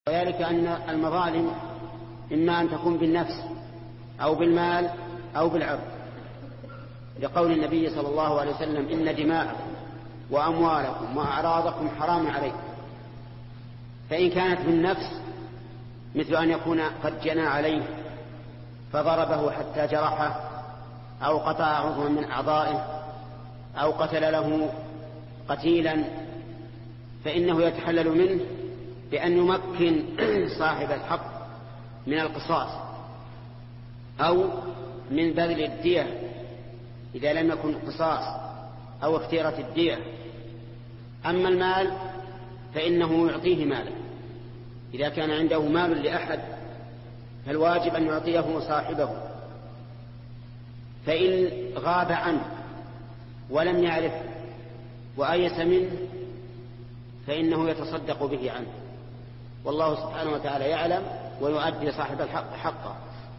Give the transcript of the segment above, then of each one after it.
وذلك أن المظالم إما أن تكون بالنفس أو بالمال أو بالعرض، لقول النبي صلى الله عليه وسلم: إن دماءكم وأموالكم وأعراضكم حرام عليكم. فإن كانت بالنفس مثل أن يكون قد جنى عليه فضربه حتى جرحه، أو قطع عضوا من أعضائه، أو قتل له قتيلا، فإنه يتحلل منه بأن يمكن صاحب الحق من القصاص أو من بذل الدية إذا لم يكن قصاص أو اختيرة الدية. أما المال فإنه يعطيه مالا، إذا كان عنده مال لأحد فالواجب أن يعطيه صاحبه، فإن غاب عنه ولم يعرف وأيس منه فإنه يتصدق به عنه، والله سبحانه وتعالى يعلم ويؤدي صاحب الحق حقه.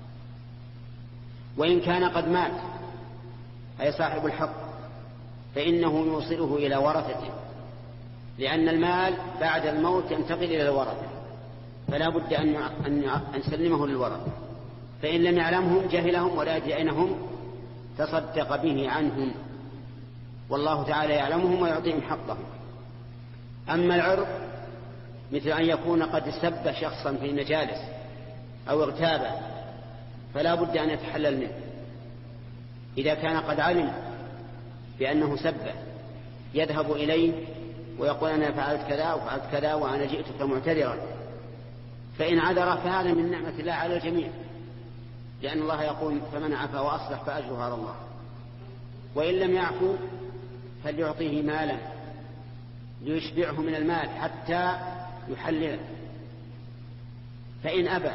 وإن كان قد مات أي صاحب الحق فإنه يوصله إلى ورثته، لأن المال بعد الموت ينتقل إلى الورثة، فلا بد أن نسلمه للورثة، فإن لم يعلمهم جهلهم ولا يدري أينهم تصدق به عنهم، والله تعالى يعلمهم ويعطيهم حقهم. أما العرض مثل أن يكون قد سب شخصا في المجالس أو اغتابه فلا بد أن يتحلل منه. إذا كان قد علم بأنه سبه يذهب إليه ويقول: أنا فعلت كذا وفعلت كذا وأنا جئتك معتذرا، فإن عذر فهذا من نعمة الله على الجميع، لأن الله يقول: فمن عفا وأصلح فأجره على الله. وإن لم يعفو فليعطيه مالا ليشبعه من المال حتى يحلله، فإن أبى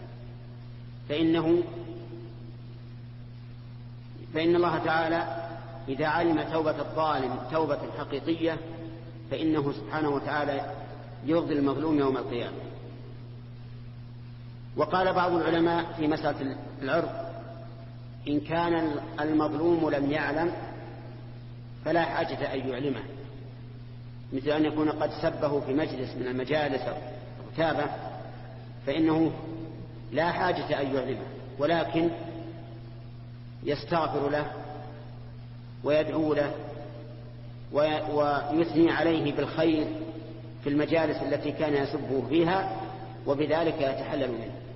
فإن الله تعالى إذا علم توبة الظالم توبة حقيقية فإنه سبحانه وتعالى يرضي المظلوم يوم القيامة. وقال بعض العلماء في مسألة العرض: إن كان المظلوم لم يعلم فلا حاجة أن يعلمه، مثل أن يكون قد سبه في مجلس من المجالس أو اغتابه، فإنه لا حاجة أن يعلمه، ولكن يستغفر له ويدعو له ويثني عليه بالخير في المجالس التي كان يسبه فيها، وبذلك يتحلل منه.